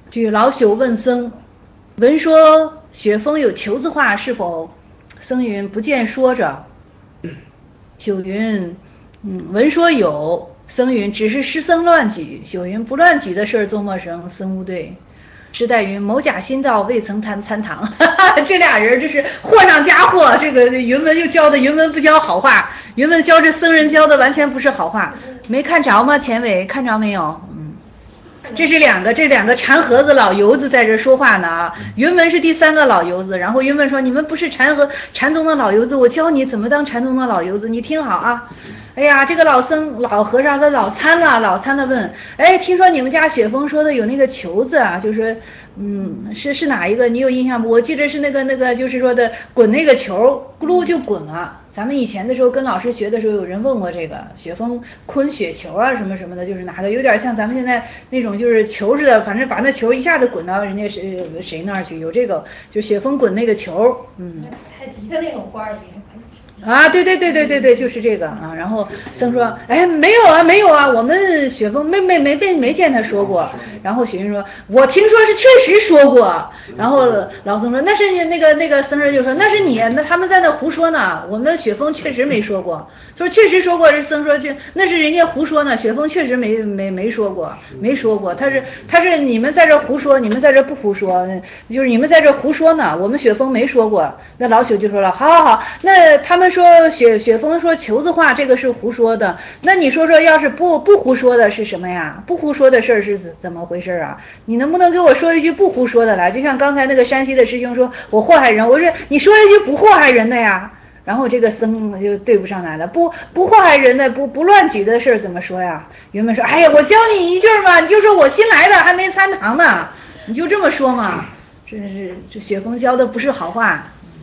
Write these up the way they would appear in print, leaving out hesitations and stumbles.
据老朽问僧，闻说雪峰有求字画，是否？僧云不见说着。朽云闻说有。僧云只是师僧乱举。朽云不乱举的事做陌生。僧无对。师代云某甲新到，未曾参堂。这俩人这是祸上加祸，这个云文又教的云文不教好话，云文教这僧人教的完全不是好话。没看着吗？前尾看着没有？这两个禅盒子老油子在这说话呢啊。云文是第三个老油子，然后云文说：“你们不是禅宗的老油子，我教你怎么当禅宗的老油子，你听好啊。”哎呀，这个老和尚他老参了问：“哎，听说你们家雪峰说的有那个球子啊，就是是哪一个？你有印象不？我记得是那个就是说的滚那个球，咕噜就滚了。”咱们以前的时候跟老师学的时候，有人问过这个雪峰昆雪球啊什么什么的，就是拿个有点像咱们现在那种就是球似的，反正把那球一下子滚到人家谁那儿去，有这个就雪峰滚那个球。 太极的那种花也可以。 啊，对，就是这个啊。然后僧说：“哎，没有啊，我们雪峰没见他说过。”然后雪云说：“我听说是确实说过。”然后老僧说：“那是你那个僧人就说那是你，那他们在那胡说呢，我们雪峰确实没说过。”说确实说过，这僧说那是人家胡说呢，雪峰确实没说过，他是你们在这胡说，你们在这不胡说，就是你们在这胡说呢，我们雪峰没说过。那老朽就说了：“好，那他们说雪峰说球子话，这个是胡说的。那你说要是不胡说的是什么呀？不胡说的事是怎么回事啊？你能不能给我说一句不胡说的来？就像刚才那个山西的师兄说我祸害人，我说你说一句不祸害人的呀。”然后这个僧就对不上来了，不祸害人的，不乱举的事怎么说呀？云门说：“哎呀，我教你一句嘛，你就说我新来的，还没参堂呢，你就这么说嘛。”这雪峰教的不是好话。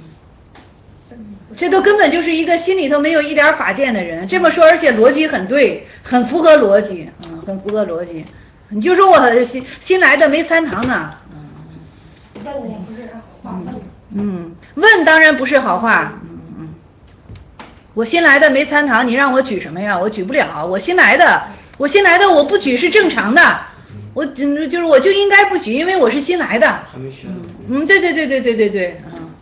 这都根本就是一个心里头没有一点法见的人，这么说，而且逻辑很对，很符合逻辑，很符合逻辑。你就说我新来的没参堂呢， 问也不是好话， 问当然不是好话，我新来的没参堂，你让我举什么呀？我举不了，我新来的我不举是正常的，我就应该不举，因为我是新来的。 还没学。 对。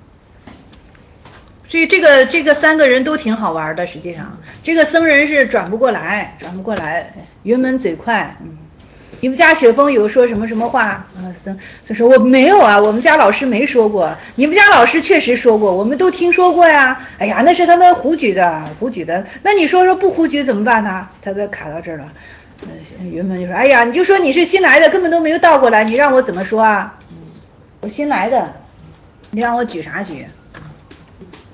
这个三个人都挺好玩的，实际上这个僧人是转不过来，云门嘴快。你们家雪峰有说什么话？僧说我没有啊，我们家老师没说过。你们家老师确实说过，我们都听说过呀。哎呀，那是他们胡举的。那你说不胡举怎么办呢？他都卡到这儿了。云门就说：“哎呀，你就说你是新来的，根本都没有倒过来，你让我怎么说啊？我新来的，你让我举啥举？”